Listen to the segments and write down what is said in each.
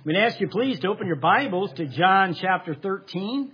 I'm going to ask you please to open your Bibles to John chapter 13.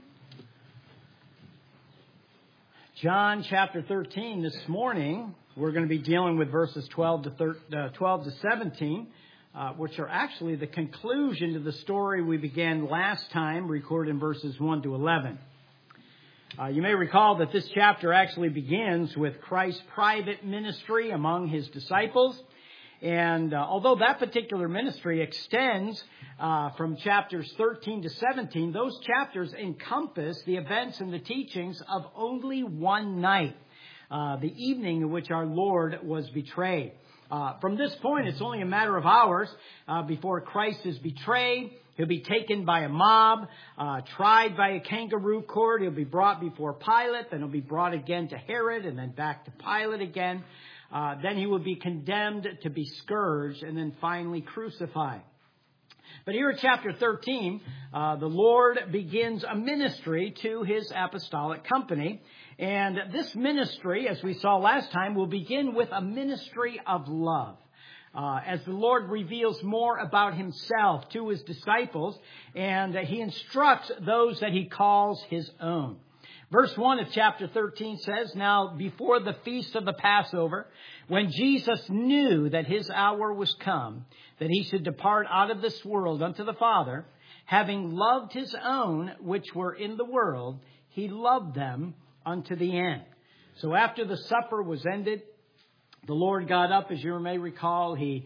John chapter 13 this morning, we're going to be dealing with verses 12 to 17, which are actually the conclusion to the story we began last time, recorded in verses 1 to 11. You may recall that this chapter actually begins with Christ's private ministry among his disciples. And although that particular ministry extends from chapters 13 to 17, those chapters encompass the events and the teachings of only one night, the evening in which our Lord was betrayed. From this point, it's only a matter of hours before Christ is betrayed. He'll be taken by a mob, tried by a kangaroo court. He'll be brought before Pilate, then he'll be brought again to Herod, and then back to Pilate again. Then he will be condemned to be scourged and then finally crucified. But here in chapter 13, the Lord begins a ministry to his apostolic company. And this ministry, as we saw last time, will begin with a ministry of love. As the Lord reveals more about himself to his disciples, and he instructs those that he calls his own. Verse 1 of chapter 13 says, "Now before the feast of the Passover, when Jesus knew that his hour was come, that he should depart out of this world unto the Father, having loved his own which were in the world, he loved them unto the end." So after the supper was ended, the Lord got up, as you may recall. He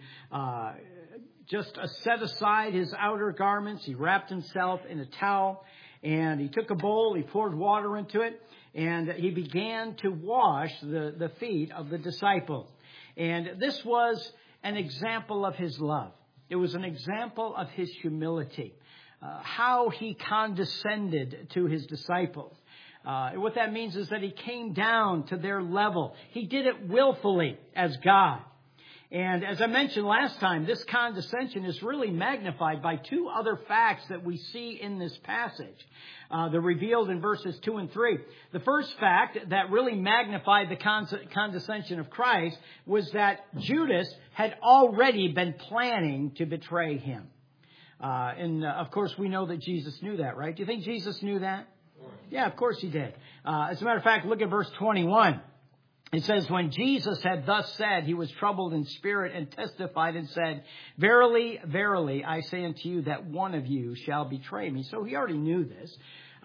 just set aside his outer garments. He wrapped himself in a towel. And he took a bowl, he poured water into it, and he began to wash the feet of the disciples. And this was an example of his love. It was an example of his humility, how he condescended to his disciples. What that means is that he came down to their level. He did it willfully as God. And as I mentioned last time, this condescension is really magnified by two other facts that we see in this passage. They're revealed in verses 2 and 3. The first fact that really magnified the condescension of Christ was that Judas had already been planning to betray him. And of course, we know that Jesus knew that, right? Do you think Jesus knew that? Yeah, of course he did. As a matter of fact, look at verse 21. It says, "When Jesus had thus said, he was troubled in spirit and testified and said, 'Verily, verily, I say unto you that one of you shall betray me.'" So he already knew this.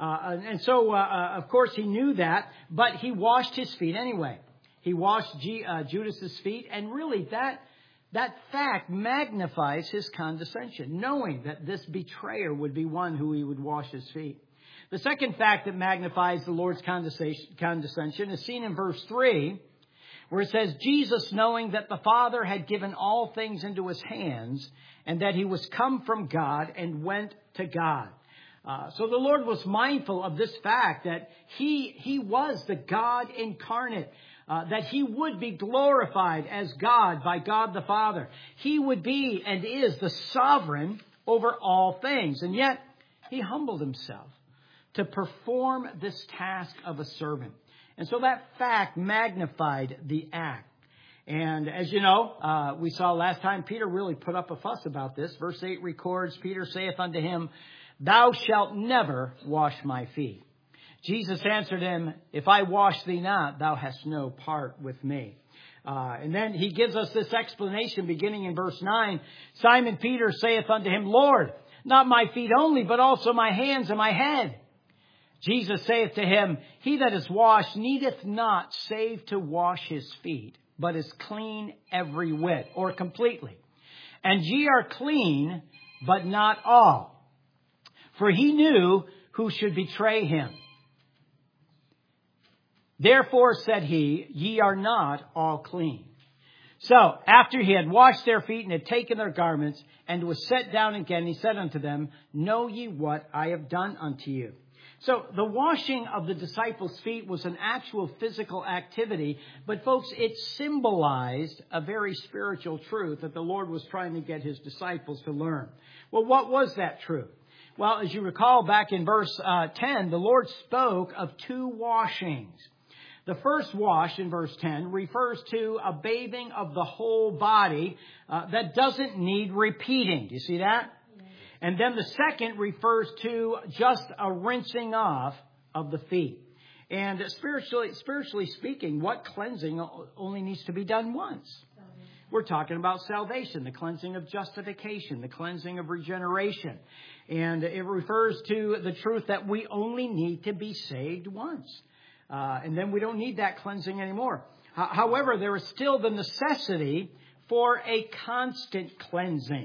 Of course, he knew that, but he washed his feet anyway. He washed Judas's feet, and really that fact magnifies his condescension, knowing that this betrayer would be one who he would wash his feet. The second fact that magnifies the Lord's condescension is seen in verse 3, where it says, "Jesus, knowing that the Father had given all things into his hands, and that he was come from God and went to God." So the Lord was mindful of this fact, that he was the God incarnate, that he would be glorified as God by God the Father. He would be and is the sovereign over all things. And yet he humbled himself to perform this task of a servant. And so that fact magnified the act. And as you know, we saw last time, Peter really put up a fuss about this. Verse 8 records, "Peter saith unto him, Thou shalt never wash my feet. Jesus answered him, If I wash thee not, thou hast no part with me." And then he gives us this explanation beginning in verse 9. "Simon Peter saith unto him, Lord, not my feet only, but also my hands and my head. Jesus saith to him, He that is washed needeth not save to wash his feet, but is clean every whit," or completely. "And ye are clean, but not all." For he knew who should betray him. "Therefore," said he, "ye are not all clean." So, after he had washed their feet and had taken their garments, and was set down again, he said unto them, "Know ye what I have done unto you?" So the washing of the disciples' feet was an actual physical activity, but folks, it symbolized a very spiritual truth that the Lord was trying to get his disciples to learn. Well, what was that truth? Well, as you recall back in verse 10, the Lord spoke of two washings. The first wash in verse 10 refers to a bathing of the whole body that doesn't need repeating. Do you see that? And then the second refers to just a rinsing off of the feet. And spiritually speaking, what cleansing only needs to be done once? We're talking about salvation, the cleansing of justification, the cleansing of regeneration. And it refers to the truth that we only need to be saved once. And then we don't need that cleansing anymore. However, there is still the necessity for a constant cleansing.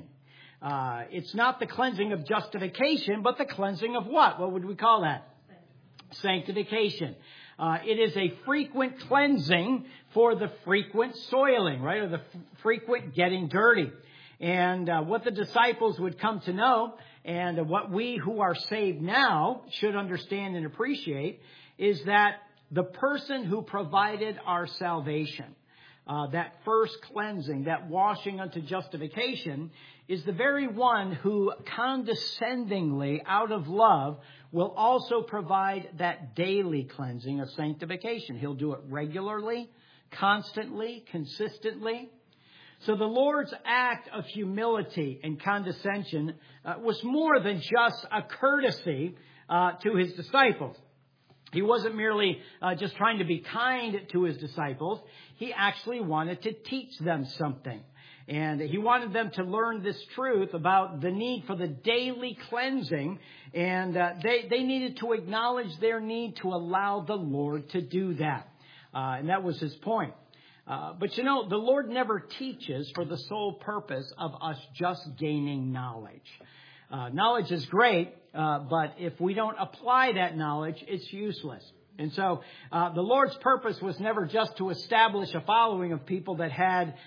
It's not the cleansing of justification, but the cleansing of what? What would we call that? Sanctification. It is a frequent cleansing for the frequent soiling, right? Or the frequent getting dirty. And what the disciples would come to know, and what we who are saved now should understand and appreciate, is that the person who provided our salvation, that first cleansing, that washing unto justification, is the very one who condescendingly, out of love, will also provide that daily cleansing of sanctification. He'll do it regularly, constantly, consistently. So the Lord's act of humility and condescension was more than just a courtesy to His disciples. He wasn't merely just trying to be kind to His disciples. He actually wanted to teach them something. And He wanted them to learn this truth about the need for the daily cleansing. And they needed to acknowledge their need to allow the Lord to do that. And that was His point. But you know, the Lord never teaches for the sole purpose of us just gaining knowledge. Knowledge is great, but if we don't apply that knowledge, it's useless. And so the Lord's purpose was never just to establish a following of people that had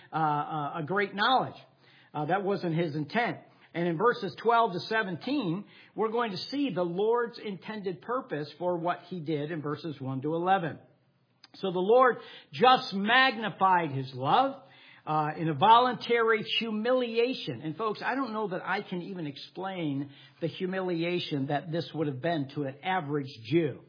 a great knowledge. That wasn't His intent. And in verses 12 to 17, we're going to see the Lord's intended purpose for what He did in verses 1 to 11. So the Lord just magnified His love in a voluntary humiliation. And folks, I don't know that I can even explain the humiliation that this would have been to an average Jew.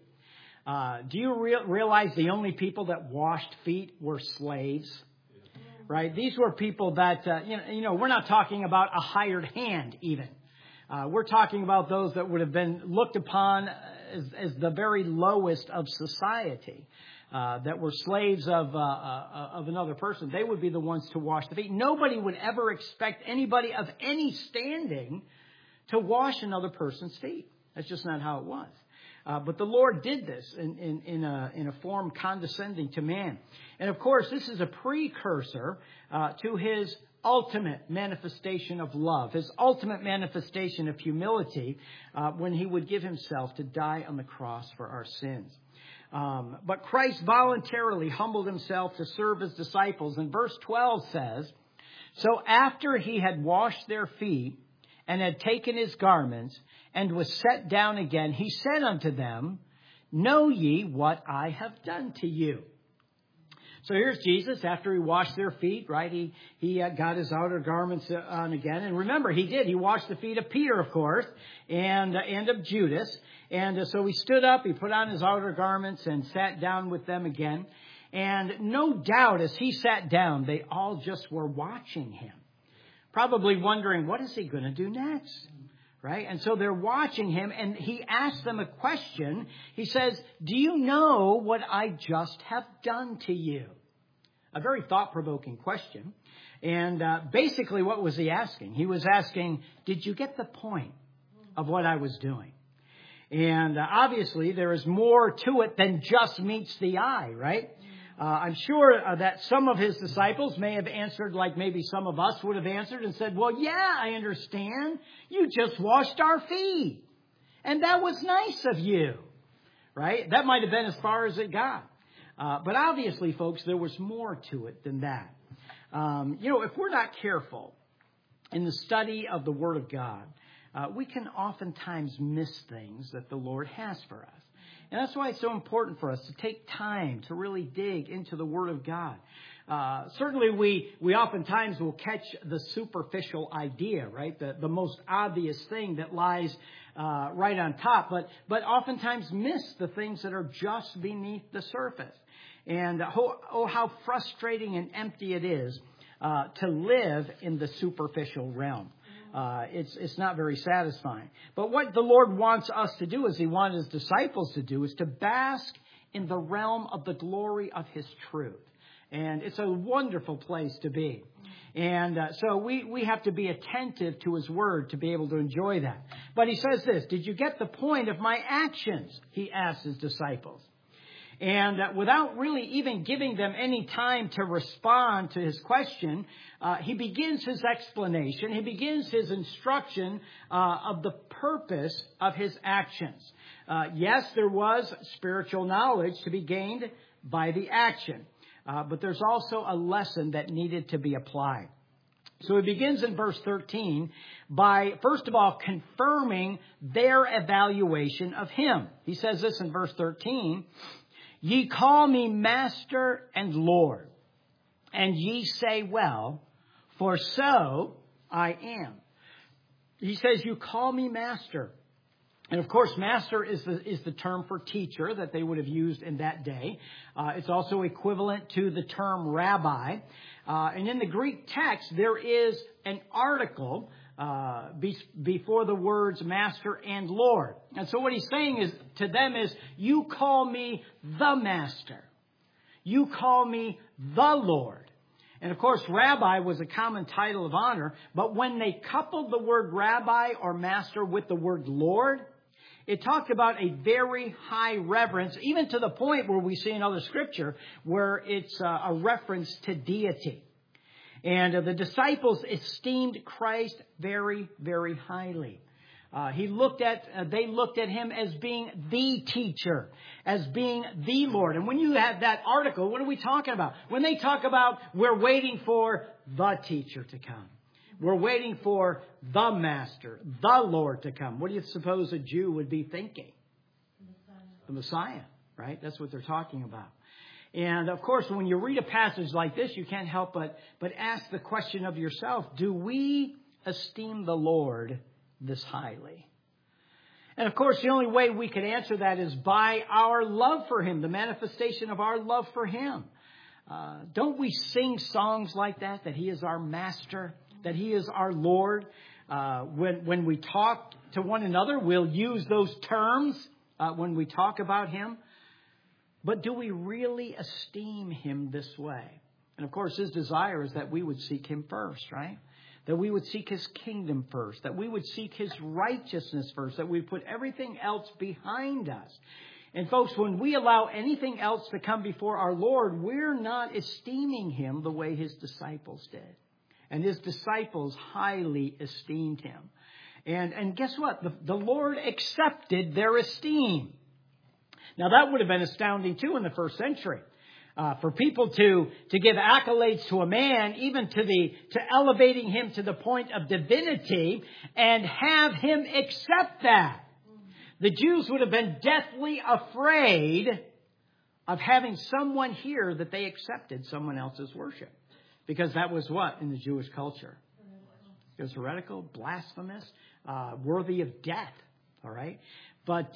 Do you realize the only people that washed feet were slaves? Right? These were people that, we're not talking about a hired hand even. We're talking about those that would have been looked upon as the very lowest of society. That were slaves of another person. They would be the ones to wash the feet. Nobody would ever expect anybody of any standing to wash another person's feet. That's just not how it was. But the Lord did this in a form condescending to man. And of course, this is a precursor to His ultimate manifestation of love, His ultimate manifestation of humility when He would give Himself to die on the cross for our sins. But Christ voluntarily humbled Himself to serve His disciples. And verse 12 says, "So after He had washed their feet and had taken His garments and was set down again, He said unto them, Know ye what I have done to you?" So here's Jesus after He washed their feet, right? He got His outer garments on again. And remember, He did. He washed the feet of Peter, of course, and of Judas. And so He stood up, He put on His outer garments and sat down with them again. And no doubt as He sat down, they all just were watching Him, probably wondering, what is He going to do next? Right? And so they're watching Him, and He asks them a question. He says, "Do you know what I just have done to you?" A very thought-provoking question. And basically, what was He asking? He was asking, did you get the point of what I was doing? And obviously, there is more to it than just meets the eye, right? I'm sure that some of His disciples may have answered like maybe some of us would have answered and said, "Well, yeah, I understand. You just washed our feet. And that was nice of you." Right? That might have been as far as it got. But obviously, folks, there was more to it than that. If we're not careful in the study of the Word of God, we can oftentimes miss things that the Lord has for us. And that's why it's so important for us to take time to really dig into the Word of God. Certainly we oftentimes will catch the superficial idea, right? The most obvious thing that lies right on top, but oftentimes miss the things that are just beneath the surface. And how frustrating and empty it is to live in the superficial realm. It's not very satisfying. But what the Lord wants us to do, as He wanted His disciples to do, is to bask in the realm of the glory of His truth. And it's a wonderful place to be. And so we have to be attentive to His Word to be able to enjoy that. But He says this, did you get the point of my actions? He asked His disciples. And without really even giving them any time to respond to His question, He begins His explanation. He begins His instruction of the purpose of His actions. Yes, there was spiritual knowledge to be gained by the action. But there's also a lesson that needed to be applied. So He begins in verse 13 by, first of all, confirming their evaluation of Him. He says this in verse 13, ye call me Master and Lord, and ye say, well, for so I am. He says, you call me Master. And of course, master is the term for teacher that they would have used in that day. It's also equivalent to the term rabbi. And in the Greek text, there is an article before the words master and Lord. And so what he's saying is to them is, you call me the Master. You call me the Lord. And of course, rabbi was a common title of honor. But when they coupled the word rabbi or master with the word Lord, it talked about a very high reverence, even to the point where we see in other scripture where it's a reference to deity. And the disciples esteemed Christ very, very highly. They looked at Him as being the teacher, as being the Lord. And when you have that article, what are we talking about? When they talk about we're waiting for the teacher to come. We're waiting for the Master, the Lord to come. What do you suppose a Jew would be thinking? The Messiah, right? That's what they're talking about. And of course, when you read a passage like this, you can't help but ask the question of yourself, do we esteem the Lord this highly? And of course, the only way we can answer that is by our love for Him, the manifestation of our love for Him. Don't we sing songs like that He is our Master, that He is our Lord? When we talk to one another, we'll use those terms when we talk about Him. But do we really esteem Him this way? And of course, His desire is that we would seek Him first, right? That we would seek His kingdom first. That we would seek His righteousness first. That we put everything else behind us. And folks, when we allow anything else to come before our Lord, we're not esteeming Him the way His disciples did. And His disciples highly esteemed Him. And guess what? The Lord accepted their esteem. Now that would have been astounding too in the first century. For people to give accolades to a man, even to elevating him to the point of divinity, and have him accept that. The Jews would have been deathly afraid of having someone hear that they accepted someone else's worship. Because that was what in the Jewish culture? It was heretical, blasphemous, worthy of death. All right? But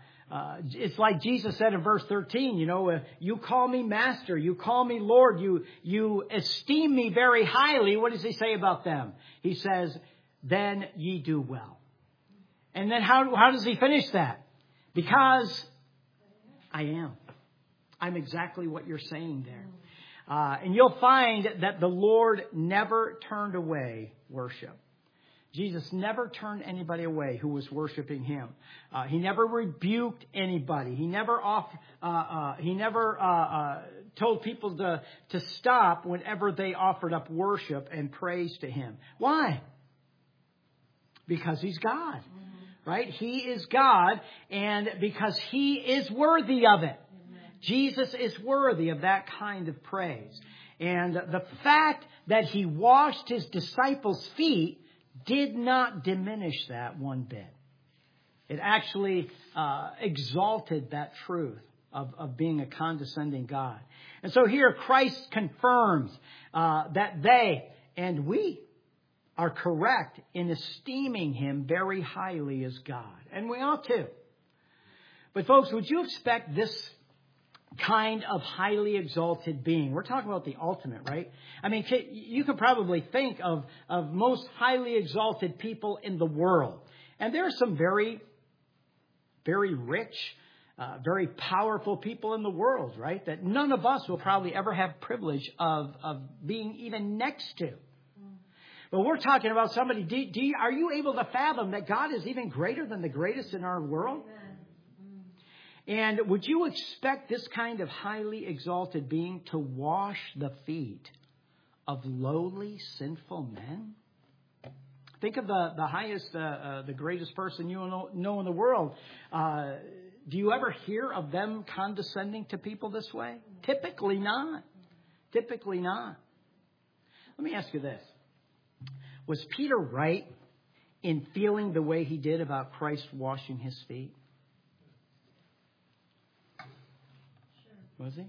it's like Jesus said in verse 13, you call me Master, you call me Lord, you esteem me very highly. What does He say about them? He says, then ye do well. And then how does He finish that? Because I am. I'm exactly what you're saying there. And you'll find that the Lord never turned away worship. Jesus never turned anybody away who was worshiping Him. He never rebuked anybody. He never told people to stop whenever they offered up worship and praise to Him. Why? Because He's God, right? He is God, and because He is worthy of it. Jesus is worthy of that kind of praise. And the fact that He washed His disciples' feet did not diminish that one bit. It actually exalted that truth of being a condescending God. And so here Christ confirms that they and we are correct in esteeming Him very highly as God. And we ought to. But folks, would you expect this kind of highly exalted being. We're talking about the ultimate, right? I mean, you could probably think of most highly exalted people in the world. And there are some very, very rich, very powerful people in the world, right? That none of us will probably ever have privilege of being even next to. But we're talking about somebody, are you able to fathom that God is even greater than the greatest in our world? And would you expect this kind of highly exalted being to wash the feet of lowly, sinful men? Think of the highest, the greatest person you know in the world. Do you ever hear of them condescending to people this way? Typically not. Typically not. Let me ask you this. Was Peter right in feeling the way he did about Christ washing his feet? Was he?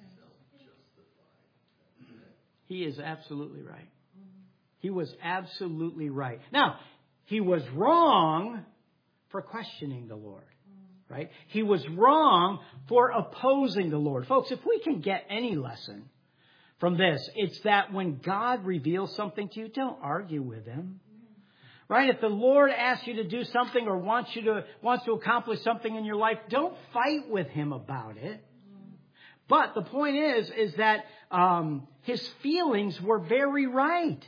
He is absolutely right. He was absolutely right. Now, he was wrong for questioning the Lord. Right? He was wrong for opposing the Lord. Folks, if we can get any lesson from this, it's that when God reveals something to you, don't argue with Him. Right? If the Lord asks you to do something or wants to accomplish something in your life, don't fight with Him about it. But the point is that his feelings were very right.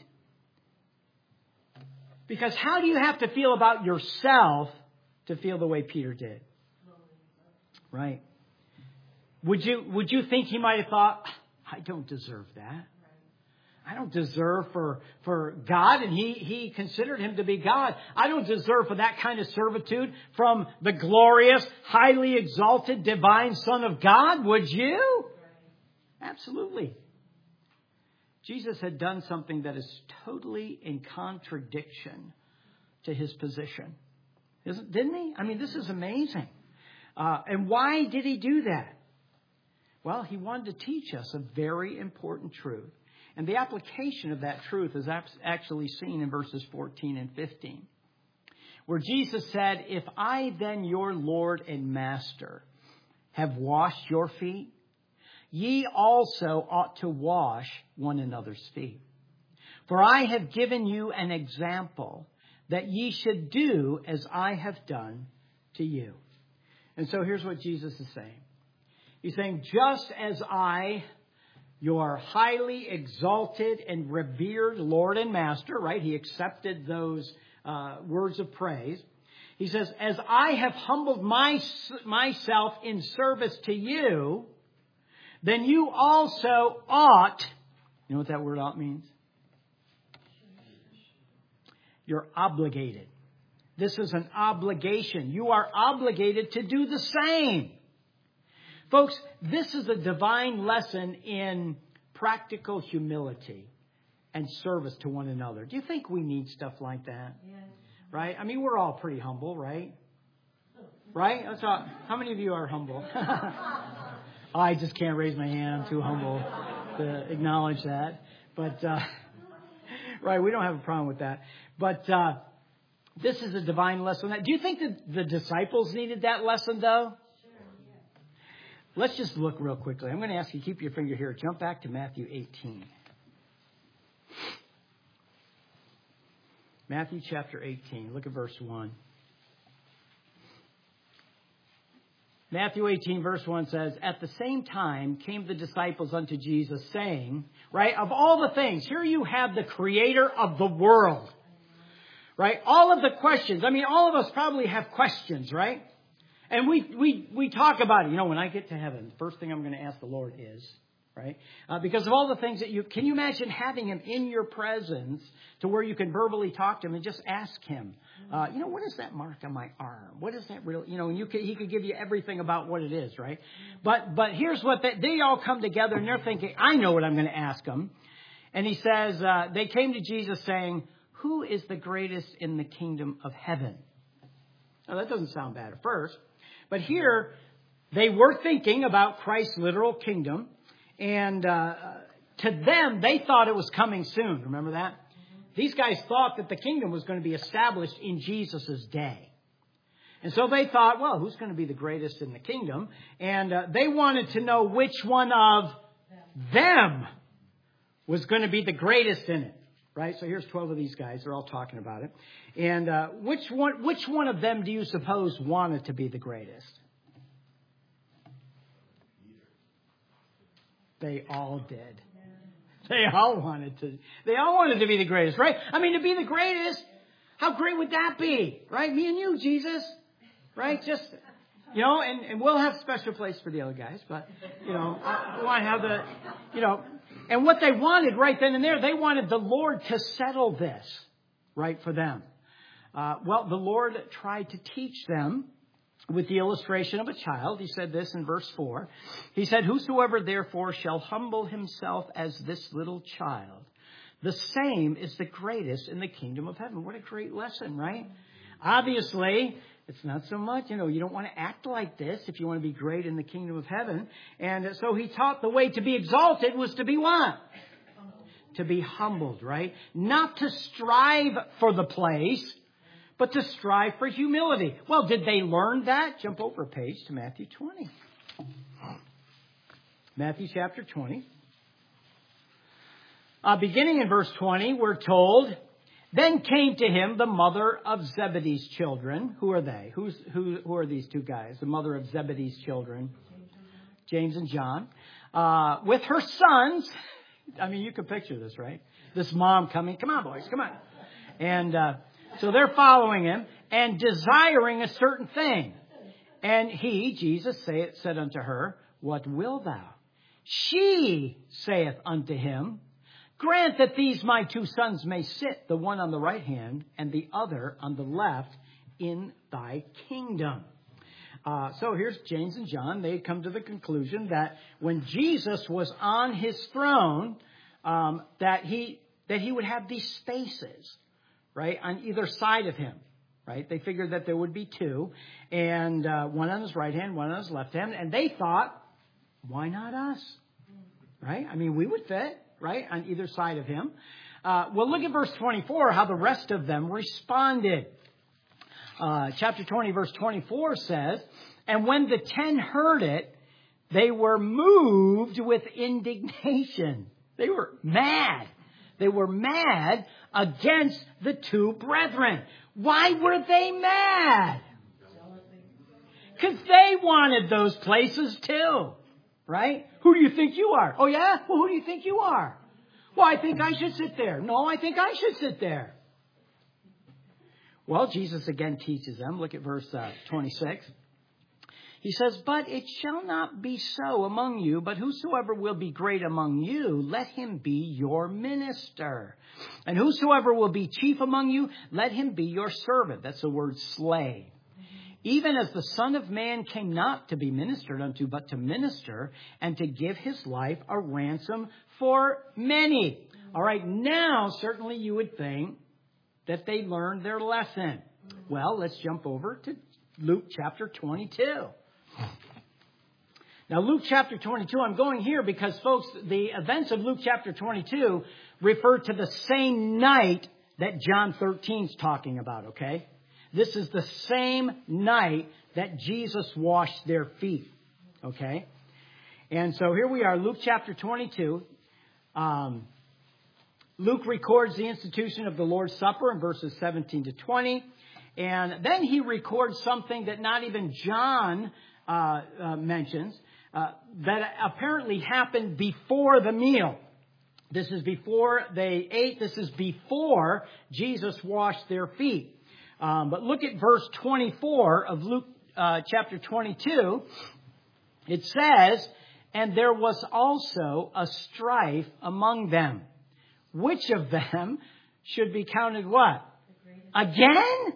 Because how do you have to feel about yourself to feel the way Peter did? Right? Would you think he might have thought, I don't deserve that. I don't deserve for God, and he considered him to be God. I don't deserve for that kind of servitude from the glorious, highly exalted, divine Son of God. Would you? Absolutely. Jesus had done something that is totally in contradiction to his position. Didn't he? I mean, this is amazing. And why did he do that? Well, he wanted to teach us a very important truth. And the application of that truth is actually seen in verses 14 and 15, where Jesus said, if I then, your Lord and Master, have washed your feet, ye also ought to wash one another's feet. For I have given you an example that ye should do as I have done to you. And so here's what Jesus is saying. He's saying, just as I, your highly exalted and revered Lord and Master, right? He accepted those words of praise. He says, as I have humbled myself in service to you, then you also ought, you know what that word ought means? You're obligated. This is an obligation. You are obligated to do the same. Folks, this is a divine lesson in practical humility and service to one another. Do you think we need stuff like that? Yes. Right? I mean, we're all pretty humble, right? Right? That's all. How many of you are humble? I just can't raise my hand. I'm too humble to acknowledge that. But, right, we don't have a problem with that. But this is a divine lesson. Do you think that the disciples needed that lesson, though? Let's just look real quickly. I'm going to ask you to keep your finger here. Jump back to Matthew 18. Matthew chapter 18. Look at verse 1. Matthew 18 verse 1 says, at the same time came the disciples unto Jesus saying, right, of all the things, here you have the creator of the world. Right? All of the questions. I mean, all of us probably have questions, right? And we talk about it. You know, when I get to heaven, the first thing I'm going to ask the Lord is, right? Because of all the things that can you imagine having Him in your presence to where you can verbally talk to Him and just ask Him, you know, what is that mark on my arm? What is that real? You know, and He could give you everything about what it is, right? But here's what they all come together and they're thinking, I know what I'm going to ask Him. And He says, they came to Jesus saying, who is the greatest in the kingdom of heaven? Now, that doesn't sound bad at first. But here, they were thinking about Christ's literal kingdom. And to them, they thought it was coming soon. Remember that? These guys thought that the kingdom was going to be established in Jesus' day. And so they thought, well, who's going to be the greatest in the kingdom? And they wanted to know which one of them was going to be the greatest in it. Right? So here's 12 of these guys. They're all talking about it. And which one of them do you suppose wanted to be the greatest? They all did. They all wanted to be the greatest, right? I mean, to be the greatest, how great would that be? Right? Me and you, Jesus. Right? Just, and we'll have a special place for the other guys, but, we want to have and what they wanted right then and there, they wanted the Lord to settle this, right, for them. Well, the Lord tried to teach them with the illustration of a child. He said this in verse 4. He said, "Whosoever therefore shall humble himself as this little child, the same is the greatest in the kingdom of heaven." What a great lesson, right? Obviously, it's not so much, you don't want to act like this if you want to be great in the kingdom of heaven. And so he taught the way to be exalted was to be what? To be humbled, right? Not to strive for the place, but to strive for humility. Well, did they learn that? Jump over a page to Matthew 20. Matthew chapter 20. Beginning in verse 20, we're told, "Then came to him the mother of Zebedee's children." Who are they? Who are these two guys? The mother of Zebedee's children. James and John. With her sons. I mean, you can picture this, right? This mom coming. "Come on, boys, come on." And so they're following him and desiring a certain thing. And he, Jesus, said unto her, "What wilt thou?" She saith unto him, "Grant that these my two sons may sit, the one on the right hand and the other on the left, in thy kingdom." So here's James and John. They come to the conclusion that when Jesus was on his throne, that he would have these spaces, right, on either side of him. Right? They figured that there would be two, and one on his right hand, one on his left hand. And they thought, why not us? Right? I mean, we would fit. Right, on either side of him. Well, look at verse 24, how the rest of them responded. Chapter 20, verse 24 says, "And when the 10 heard it, they were moved with indignation." They were mad. They were mad against the two brethren. Why were they mad? Because they wanted those places too. Right? Who do you think you are? Oh, yeah? Well, who do you think you are? Well, I think I should sit there. No, I think I should sit there. Well, Jesus again teaches them. Look at verse 26. He says, "But it shall not be so among you, but whosoever will be great among you, let him be your minister. And whosoever will be chief among you, let him be your servant." That's the word slave. "Even as the Son of Man came not to be ministered unto, but to minister, and to give his life a ransom for many." All right, now certainly you would think that they learned their lesson. Well, let's jump over to Luke chapter 22. Now, Luke chapter 22, I'm going here because, folks, the events of Luke chapter 22 refer to the same night that John 13 is talking about, okay? This is the same night that Jesus washed their feet. Okay? And so here we are, Luke chapter 22. Luke records the institution of the Lord's Supper in verses 17 to 20. And then he records something that not even John mentions, that apparently happened before the meal. This is before they ate. This is before Jesus washed their feet. But look at verse 24 of Luke chapter 22. It says, "And there was also a strife among them. Which of them should be counted what? Again?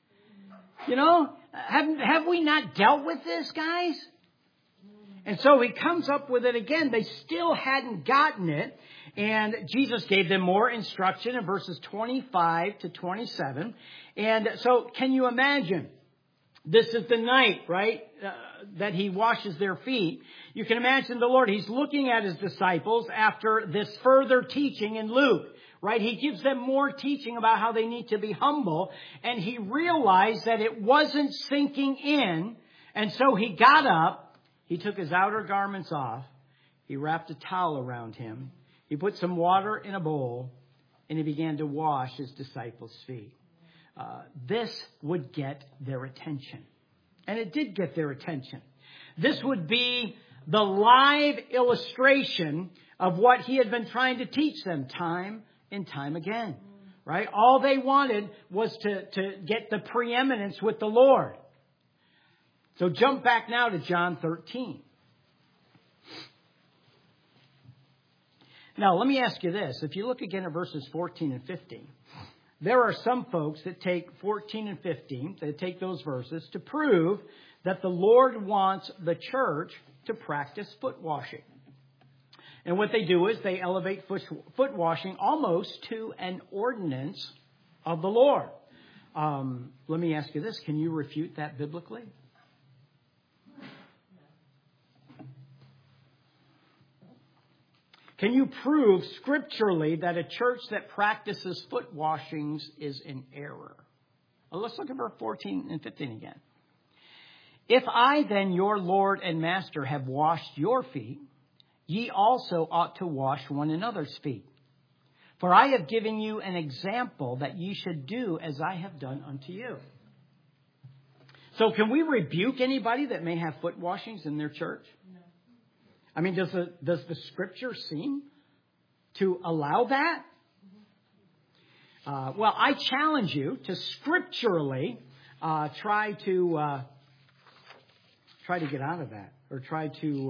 Have we not dealt with this, guys? And so he comes up with it again. They still hadn't gotten it. And Jesus gave them more instruction in verses 25 to 27. And so can you imagine? This is the night, right, that he washes their feet. You can imagine the Lord. He's looking at his disciples after this further teaching in Luke, right? He gives them more teaching about how they need to be humble. And he realized that it wasn't sinking in. And so he got up. He took his outer garments off. He wrapped a towel around him. He put some water in a bowl. And he began to wash his disciples' feet. This would get their attention. And it did get their attention. This would be the live illustration of what he had been trying to teach them time and time again. Right? All they wanted was to get the preeminence with the Lord. So jump back now to John 13. Now, let me ask you this. If you look again at verses 14 and 15, there are some folks that take 14 and 15, they take those verses to prove that the Lord wants the church to practice foot washing. And what they do is they elevate foot washing almost to an ordinance of the Lord. Let me ask you this. Can you refute that biblically? Can you prove scripturally that a church that practices foot washings is in error? Well, let's look at verse 14 and 15 again. If I then, your Lord and Master, have washed your feet, ye also ought to wash one another's feet. For I have given you an example that ye should do as I have done unto you. So can we rebuke anybody that may have foot washings in their church? No. I mean, does the Scripture seem to allow that? Well, I challenge you to scripturally try to get out of that, or try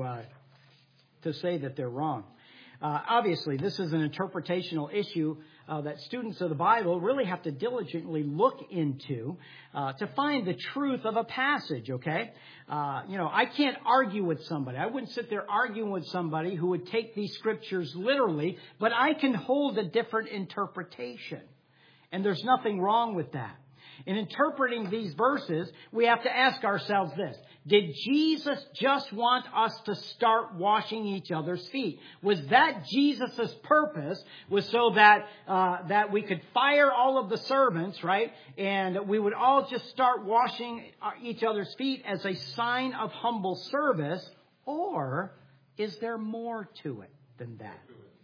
to say that they're wrong. Obviously, this is an interpretational issue that students of the Bible really have to diligently look into to find the truth of a passage, okay? I can't argue with somebody. I wouldn't sit there arguing with somebody who would take these scriptures literally, but I can hold a different interpretation. And there's nothing wrong with that. In interpreting these verses, we have to ask ourselves this. Did Jesus just want us to start washing each other's feet? Was that Jesus' purpose? Was so that we could fire all of the servants, right? And we would all just start washing each other's feet as a sign of humble service? Or is there more to it than that?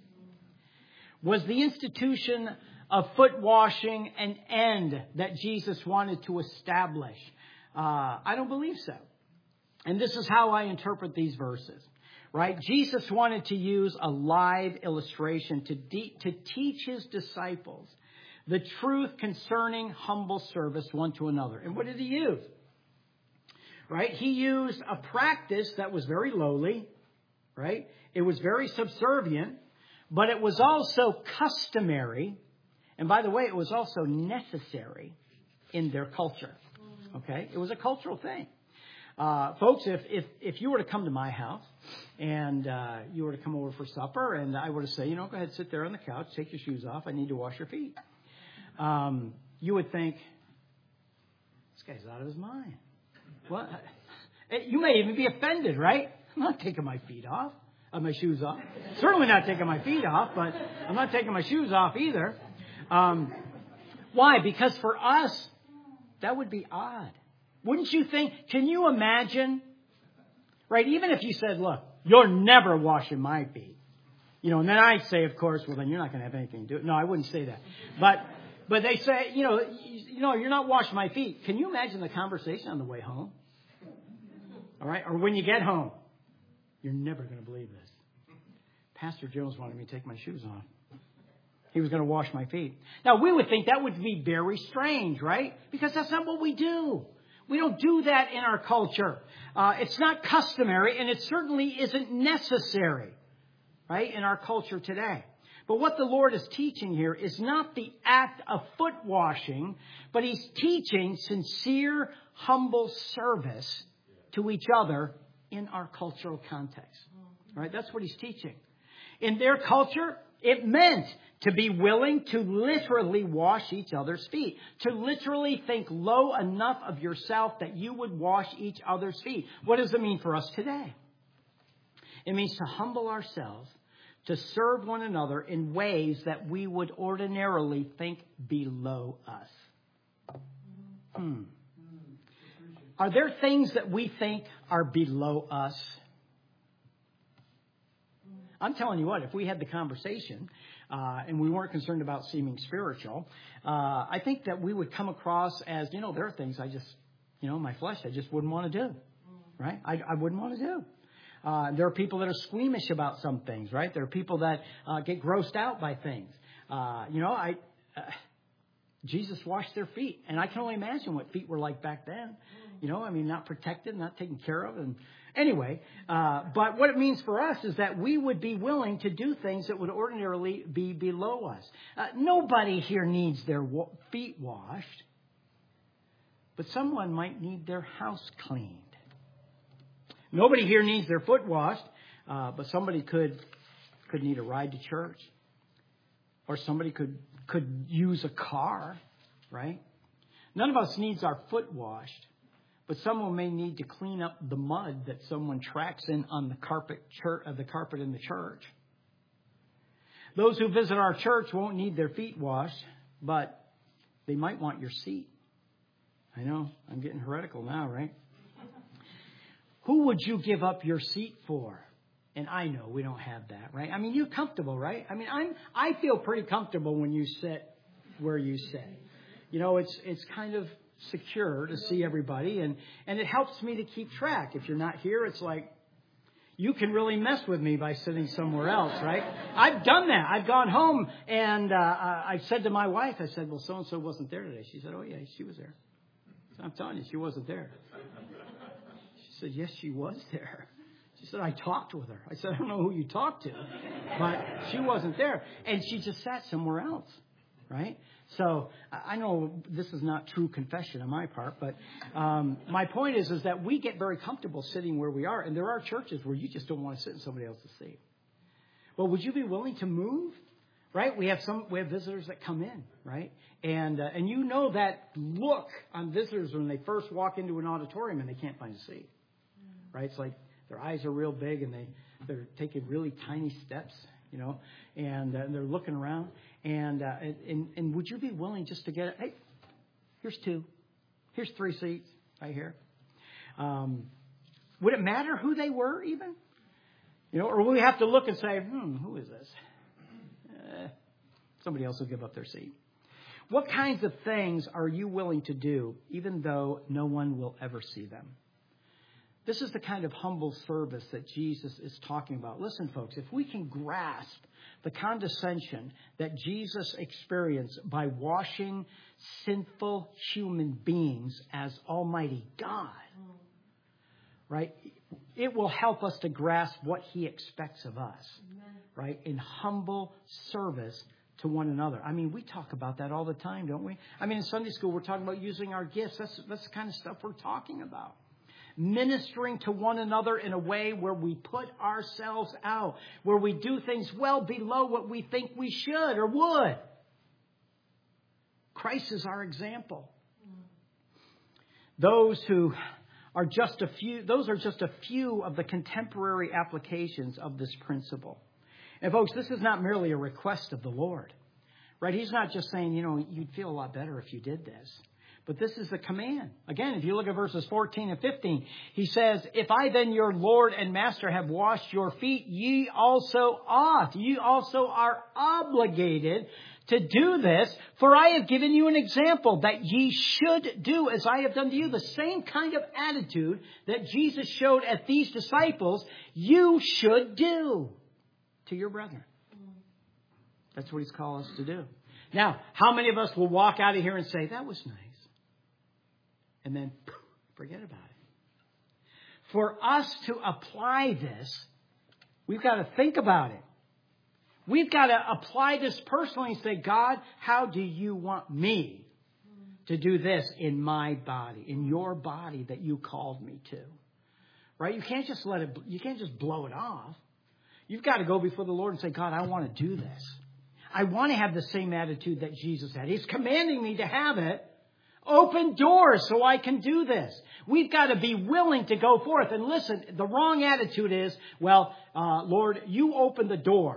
Was the institution of foot washing an end that Jesus wanted to establish? I don't believe so. And this is how I interpret these verses, right? Jesus wanted to use a live illustration to teach his disciples the truth concerning humble service one to another. And what did he use? Right? He used a practice that was very lowly, right? It was very subservient, but it was also customary. And by the way, it was also necessary in their culture. Okay? It was a cultural thing. Folks, if you were to come to my house and you were to come over for supper and I were to say, go ahead, sit there on the couch, take your shoes off, I need to wash your feet. You would think, this guy's out of his mind. What? You may even be offended, right? I'm not taking my feet off, my shoes off. Certainly not taking my feet off, but I'm not taking my shoes off either. Why? Because for us, that would be odd. Wouldn't you think? Can you imagine? Right? Even if you said, look, you're never washing my feet. And then I'd say, of course, well, then you're not going to have anything to do with it. No, I wouldn't say that. But they say, you're not washing my feet. Can you imagine the conversation on the way home? All right? Or when you get home. You're never going to believe this. Pastor Jones wanted me to take my shoes off. He was going to wash my feet. Now, we would think that would be very strange, right? Because that's not what we do. We don't do that in our culture. It's not customary, and it certainly isn't necessary, right, in our culture today. But what the Lord is teaching here is not the act of foot washing, but he's teaching sincere, humble service to each other in our cultural context. Right? That's what he's teaching. In their culture, it meant to be willing to literally wash each other's feet. To literally think low enough of yourself that you would wash each other's feet. What does it mean for us today? It means to humble ourselves, to serve one another in ways that we would ordinarily think below us. Are there things that we think are below us? I'm telling you what, if we had the conversation and we weren't concerned about seeming spiritual, I think that we would come across as, there are things I just, my flesh, I just wouldn't want to do. Right? I wouldn't want to do. There are people that are squeamish about some things, right? There are people that get grossed out by things. Jesus washed their feet, and I can only imagine what feet were like back then. Not protected, not taken care of. And anyway, but what it means for us is that we would be willing to do things that would ordinarily be below us. Nobody here needs their feet washed, but someone might need their house cleaned. Nobody here needs their foot washed, but somebody could need a ride to church, or somebody could use a car, right? None of us needs our foot washed, but someone may need to clean up the mud that someone tracks in on the carpet in the church. Those who visit our church won't need their feet washed, but they might want your seat. I know, I'm getting heretical now, right? Who would you give up your seat for? And I know we don't have that, right? You're comfortable, right? I feel pretty comfortable when you sit where you sit. It's kind of secure to see everybody, and it helps me to keep track. If you're not here, it's like you can really mess with me by sitting somewhere else, right? I've done that. I've gone home and I said to my wife, I said, well, so-and-so wasn't there today. She said, oh, yeah, she was there. So I'm telling you, she wasn't there. She said, yes, she was there. She said, I talked with her. I said, I don't know who you talked to, but she wasn't there. And she just sat somewhere else, right? So I know this is not true confession on my part, but my point is that we get very comfortable sitting where we are. And there are churches where you just don't want to sit in somebody else's seat. Well, would you be willing to move? Right? We have visitors that come in, right? And that look on visitors when they first walk into an auditorium and they can't find a seat. Right? It's like their eyes are real big and they're taking really tiny steps, and they're looking around. And would you be willing just to get, hey, here's 2, here's 3 seats right here. Would it matter who they were even? Or will we have to look and say, who is this? Somebody else will give up their seat. What kinds of things are you willing to do even though no one will ever see them? This is the kind of humble service that Jesus is talking about. Listen, folks, if we can grasp the condescension that Jesus experienced by washing sinful human beings as Almighty God, right, it will help us to grasp what He expects of us, right, in humble service to one another. We talk about that all the time, don't we? In Sunday school, we're talking about using our gifts. That's the kind of stuff we're talking about. Ministering to one another in a way where we put ourselves out, where we do things well below what we think we should or would. Christ is our example. Those are just a few of the contemporary applications of this principle. And folks, this is not merely a request of the Lord, right? He's not just saying, you'd feel a lot better if you did this. But this is the command. Again, if you look at verses 14 and 15, he says, if I then, your Lord and Master, have washed your feet, ye also are obligated to do this, for I have given you an example that ye should do as I have done to you. The same kind of attitude that Jesus showed at these disciples, you should do to your brethren. That's what He's called us to do. Now, how many of us will walk out of here and say, that was nice? And then forget about it. For us to apply this, we've got to think about it. We've got to apply this personally and say, God, how do you want me to do this in my body, in your body that you called me to? Right? You can't just blow it off. You've got to go before the Lord and say, God, I want to do this. I want to have the same attitude that Jesus had. He's commanding me to have it. Open doors so I can do this. We've got to be willing to go forth. And listen, the wrong attitude is, well, Lord, you open the door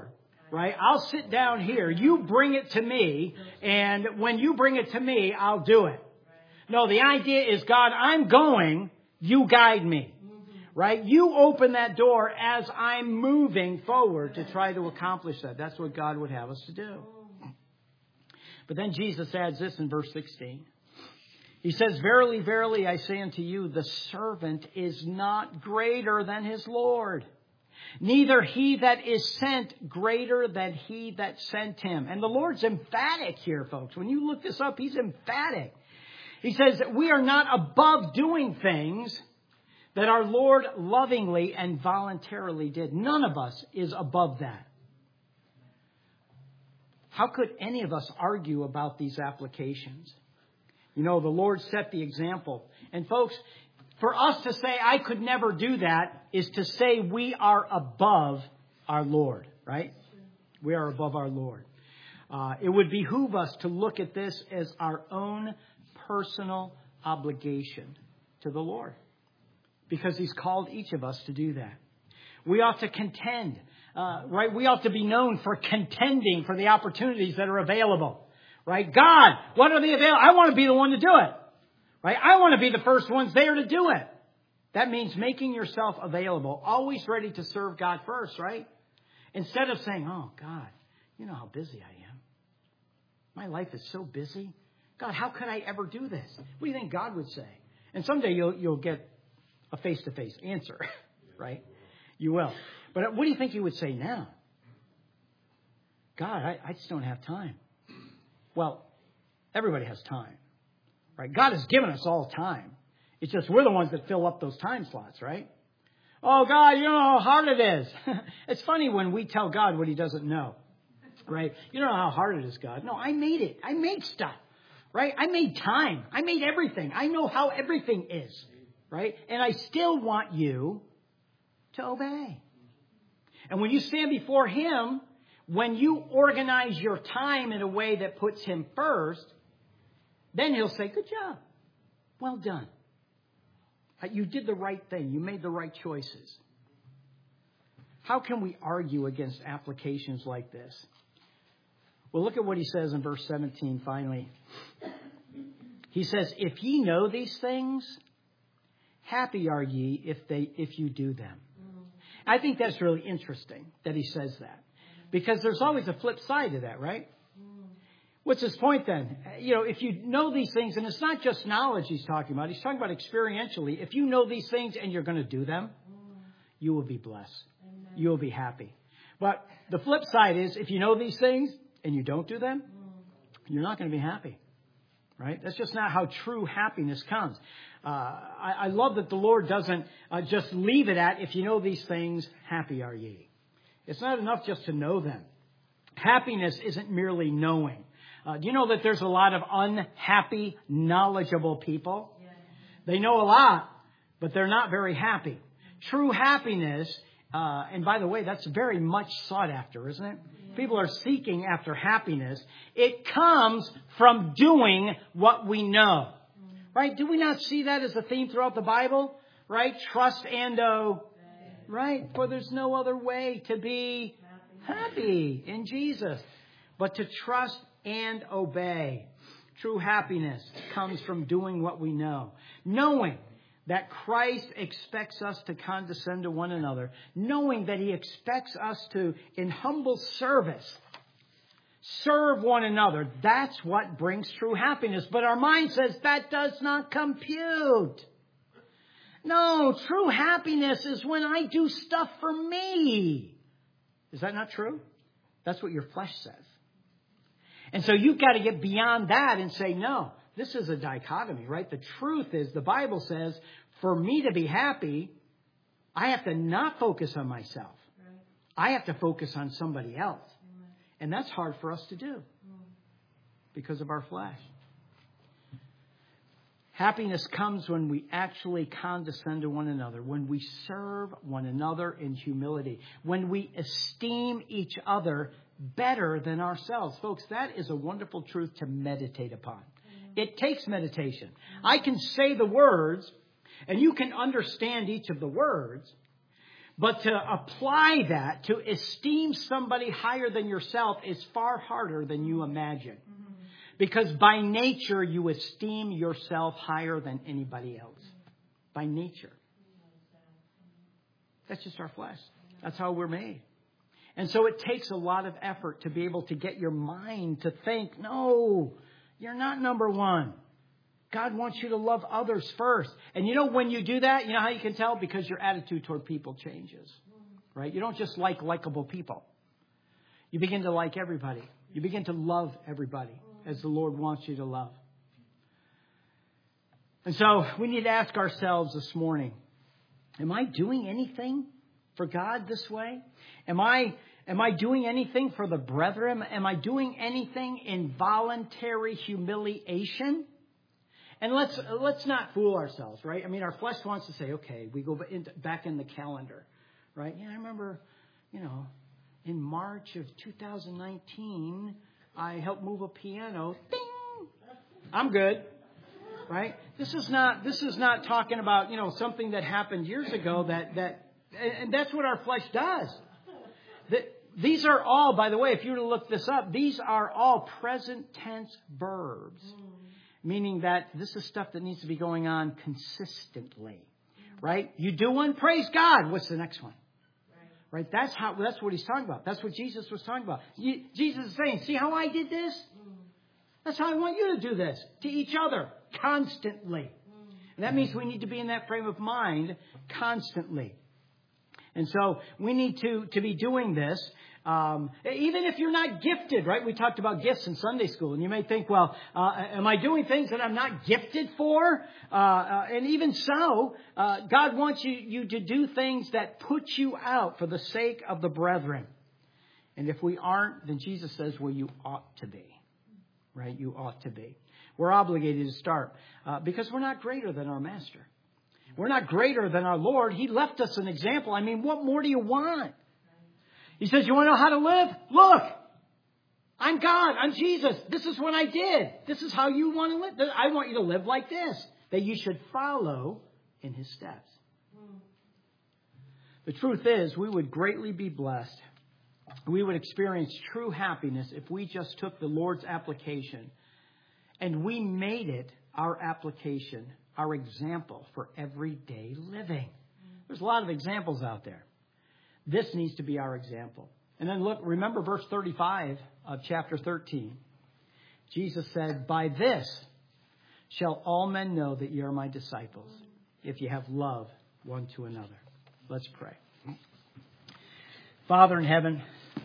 Right? I'll sit down here. You bring it to me. And when you bring it to me, I'll do it. No, the idea is, God, I'm going. You guide me. Right? You open that door as I'm moving forward to try to accomplish that. That's what God would have us to do. But then Jesus adds this in verse 16. He says, verily, verily, I say unto you, the servant is not greater than his Lord. Neither he that is sent greater than he that sent him. And the Lord's emphatic here, folks. When you look this up, he's emphatic. He says that we are not above doing things that our Lord lovingly and voluntarily did. None of us is above that. How could any of us argue about these applications? You know, the Lord set the example. And folks, for us to say, I could never do that, is to say we are above our Lord, right? We are above our Lord. It would behoove us to look at this as our own personal obligation to the Lord, because He's called each of us to do that. We ought to contend, right? We ought to be known for contending for the opportunities that are available, right? God, what are they available? I want to be the one to do it. Right? I want to be the first ones there to do it. That means making yourself available, always ready to serve God first, right? Instead of saying, oh, God, you know how busy I am. My life is so busy. God, how could I ever do this? What do you think God would say? And someday you'll get a face-to-face answer, right? You will. But what do you think He would say now? God, I just don't have time. Well, everybody has time. Right? God has given us all time. It's just we're the ones that fill up those time slots, right? Oh, God, you know how hard it is. It's funny when we tell God what He doesn't know, right? You don't know how hard it is, God. No, I made it. I made stuff, right? I made time. I made everything. I know how everything is, right? And I still want you to obey. And when you stand before Him, when you organize your time in a way that puts Him first, then He'll say, good job. Well done. You did the right thing. You made the right choices. How can we argue against applications like this? Well, look at what He says in verse 17 finally. He says, if ye know these things, happy are ye if you do them. I think that's really interesting that He says that. Because there's always a flip side to that, right? What's his point then? You know, if you know these things, and it's not just knowledge He's talking about. He's talking about experientially. If you know these things and you're going to do them, you will be blessed. Amen. You will be happy. But the flip side is, if you know these things and you don't do them, you're not going to be happy. Right? That's just not how true happiness comes. I love that the Lord doesn't just leave it at, if you know these things, happy are ye. It's not enough just to know them. Happiness isn't merely knowing. Do you know that there's a lot of unhappy, knowledgeable people? Yeah. They know a lot, but they're not very happy. True happiness, and by the way, that's very much sought after, isn't it? Yeah. People are seeking after happiness. It comes from doing what we know. Right? Do we not see that as a theme throughout the Bible? Right? Trust and obey. Right? For there's no other way to be happy in Jesus but to trust and obey. True happiness comes from doing what we know. Knowing that Christ expects us to condescend to one another. Knowing that He expects us to, in humble service, serve one another. That's what brings true happiness. But our mind says that does not compute. No, true happiness is when I do stuff for me. Is that not true? That's what your flesh says. And so you've got to get beyond that and say, no, this is a dichotomy, right? The truth is, the Bible says, for me to be happy, I have to not focus on myself. Right. I have to focus on somebody else. Right. And that's hard for us to do because of our flesh. Happiness comes when we actually condescend to one another, when we serve one another in humility, when we esteem each other better than ourselves. Folks, that is a wonderful truth to meditate upon. It takes meditation. I can say the words, and you can understand each of the words, But to apply that, to esteem somebody higher than yourself is far harder than you imagine. Because by nature, you esteem yourself higher than anybody else. By nature. That's just our flesh. That's how we're made. And so it takes a lot of effort to be able to get your mind to think, no, you're not number one. God wants you to love others first. And you know when you do that, you know how you can tell? Because your attitude toward people changes. Right? You don't just like likable people. You begin to like everybody. You begin to love everybody as the Lord wants you to love. And so we need to ask ourselves this morning, am I doing anything for God this way? Am I doing anything for the brethren? Am I doing anything in voluntary humiliation? And let's not fool ourselves, right? I mean, our flesh wants to say, okay, we go back in the calendar, right? Yeah, I remember, in March of 2019, I helped move a piano. Ding! I'm good, right? This is not talking about, something that happened years ago and that's what our flesh does. These are all, by the way, if you were to look this up, these are all present tense verbs. Meaning that this is stuff that needs to be going on consistently. Right? You do one, praise God. What's the next one? Right? That's what he's talking about. That's what Jesus was talking about. Jesus is saying, see how I did this? That's how I want you to do this. To each other. Constantly. And that means we need to be in that frame of mind constantly. And so we need to be doing this. Even if you're not gifted, right? We talked about gifts in Sunday school. And you may think, well, am I doing things that I'm not gifted for? And even so, God wants you to do things that put you out for the sake of the brethren. And if we aren't, then Jesus says, well, you ought to be. Right? You ought to be. We're obligated to start because we're not greater than our Master. We're not greater than our Lord. He left us an example. I mean, what more do you want? He says, you want to know how to live? Look, I'm God. I'm Jesus. This is what I did. This is how you want to live. I want you to live like this, that you should follow in his steps. The truth is, we would greatly be blessed. We would experience true happiness if we just took the Lord's application and we made it our application, our example for everyday living. There's a lot of examples out there. This needs to be our example. And then look, remember verse 35 of chapter 13. Jesus said, by this shall all men know that you are my disciples, if you have love one to another. Let's pray. Father in heaven,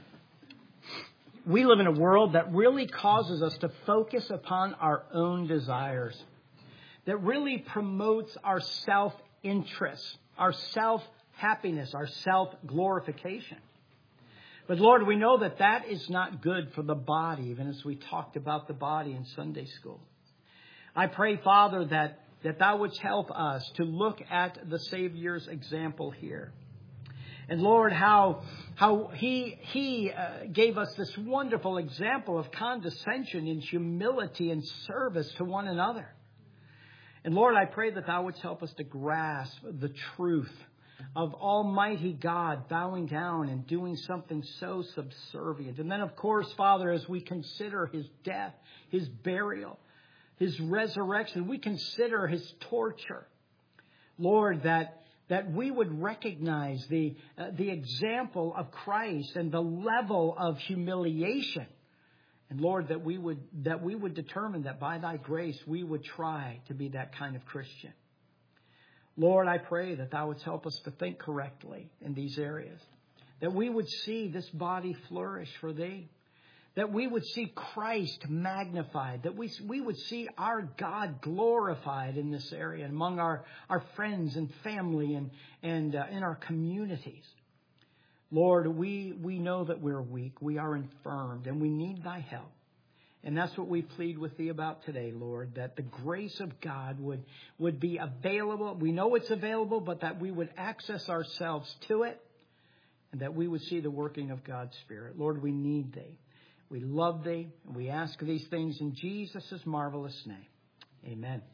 we live in a world that really causes us to focus upon our own desires, that really promotes our self-interest, our self-happiness, our self-glorification. But Lord, we know that that is not good for the body, even as we talked about the body in Sunday school. I pray, Father, that thou wouldst help us to look at the Savior's example here. And Lord, how he gave us this wonderful example of condescension and humility and service to one another. And Lord, I pray that thou wouldst help us to grasp the truth of Almighty God bowing down and doing something so subservient. And then, of course, Father, as we consider his death, his burial, his resurrection, we consider his torture. Lord, that we would recognize the example of Christ and the level of humiliation. And Lord, that we would determine that by thy grace we would try to be that kind of Christian. Lord, I pray that thou wouldst help us to think correctly in these areas. That we would see this body flourish for thee. That we would see Christ magnified. That we would see our God glorified in this area among our friends and family and in our communities. Lord, we know that we're weak. We are infirmed and we need thy help. And that's what we plead with thee about today, Lord, that the grace of God would be available. We know it's available, but that we would access ourselves to it and that we would see the working of God's Spirit. Lord, we need thee. We love thee, and we ask these things in Jesus' marvelous name. Amen.